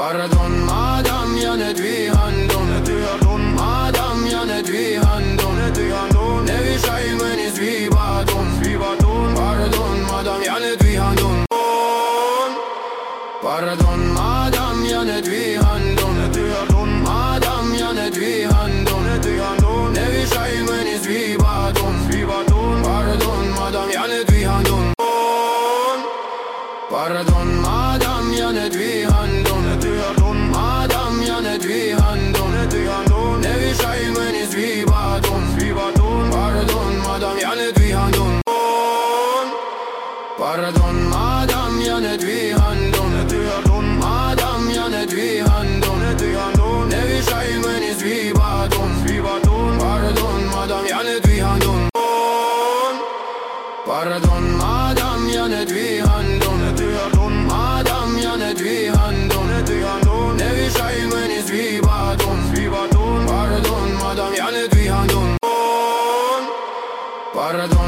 Pardon madame, ja nicht wie Handlung. Madame, ja nicht wie Handlung. Ne wie Scheiben ist wie Badun. Pardon madame, ja nicht wie Handlung. Pardon madame, ja nicht wie Handlung. Madame, ja nicht wie Handlung. Ne wie Scheiben ist wie Badun. Pardon madame, ja nicht wie Handlung. Pardon madame, ja nicht wie Handlung. Madame, ja nicht wie Handlung. Ne wie Scheiben ist wie Badun. Pardon madame, ja nicht wie Handlung. Pardon madame, ja nicht wie Handlung. Madame, ja nicht wie Handlung. Ne wie Scheiben ist wie Badun. Pardon madame, ja nicht wie Handlung. Pardon madame, ja nicht wie Handlung. Madame, ja nicht wie Handlung. Ne wie Scheiben ist wie Badun. Pardon madame, ja nicht wie Handlung. Pardon